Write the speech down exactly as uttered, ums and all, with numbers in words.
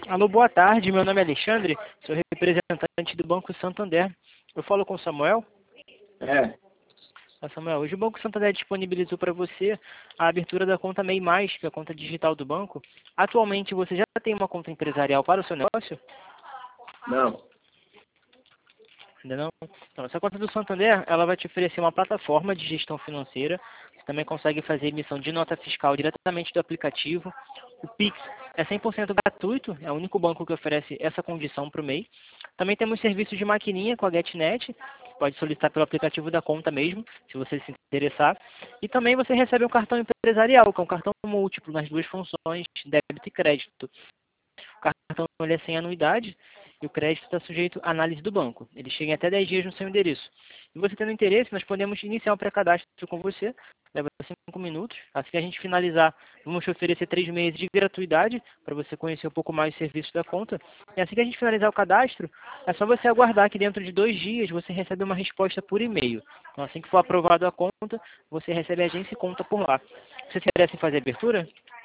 Alô, boa tarde. Meu nome é Alexandre, sou representante do Banco Santander. Eu falo com o Samuel. É, Ah, Samuel, hoje o Banco Santander disponibilizou para você a abertura da conta MEI Mais, que é a conta digital do banco. Atualmente você já tem uma conta empresarial para o seu negócio? não. Ainda não? Então, essa conta do Santander, ela vai te oferecer uma plataforma de gestão financeira. Você também consegue fazer emissão de nota fiscal diretamente do aplicativo. O Pix é cem por cento gratuito, é o único banco que oferece essa condição para o MEI. Também temos serviço de maquininha com a GetNet, pode solicitar pelo aplicativo da conta mesmo, se você se interessar. E também você recebe um cartão empresarial, que é um cartão múltiplo nas duas funções, débito e crédito. O cartão ele é sem anuidade e o crédito está sujeito à análise do banco. Ele chega em até dez dias no seu endereço. E você tendo interesse, nós podemos iniciar um pré-cadastro com você, leva cinco minutos. Assim que a gente finalizar, vamos te oferecer três meses de gratuidade para você conhecer um pouco mais o serviço da conta. E assim que a gente finalizar o cadastro, é só você aguardar que dentro de dois dias você recebe uma resposta por e-mail. Então, assim que for aprovado a conta, você recebe a agência e conta por lá. Você se interessa em fazer a abertura?